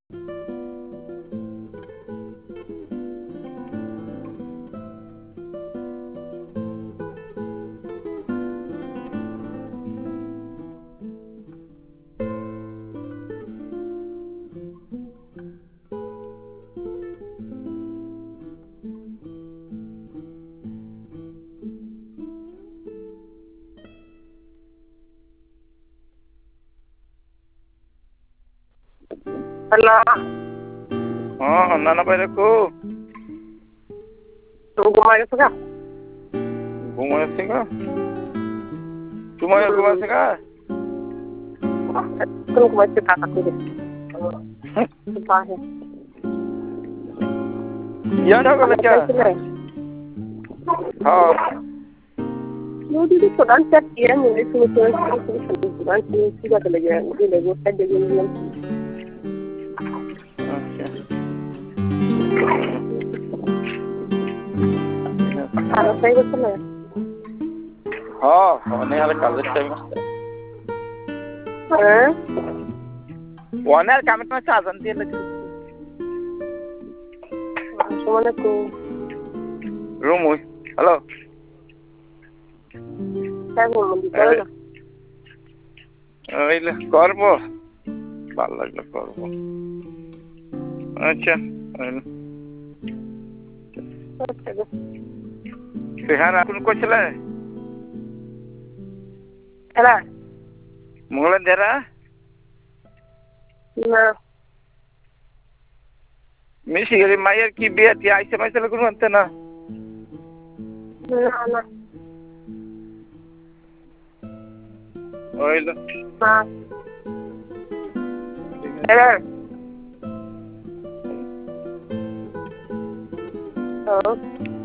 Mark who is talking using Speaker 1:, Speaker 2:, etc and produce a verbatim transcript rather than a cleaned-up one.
Speaker 1: Hello.
Speaker 2: Oh, nana pai ko.
Speaker 1: Tu gumai ka?
Speaker 2: Gumai ka? Tu mai gumai ka?
Speaker 1: Tu gumai ka ta ko de. Bahe.
Speaker 2: Ya na ko kya? हाँ
Speaker 1: वो दीदी प्रधान check किया मुझे सुनो सुनो प्रधान की सीधा चले गया मुझे लगो साइड दे गई सारा सही को चला
Speaker 2: हाँ होने वाले कॉलेज टाइम
Speaker 1: हैं
Speaker 2: होने वाले काम में चाह जानती है लगी
Speaker 1: सुमन को
Speaker 2: रूम हुई हेलो
Speaker 1: क्या बोल रही है
Speaker 2: अरे करबो बाल लगला करबो अच्छा बिहार आपन को चला है
Speaker 1: चला
Speaker 2: मंगल देरा
Speaker 1: ना
Speaker 2: मिशिगरी मायर की बेट या ऐसे मैं चला करूँ अंत ना
Speaker 1: ना ना
Speaker 2: ओइल
Speaker 1: हाँ चला हाँ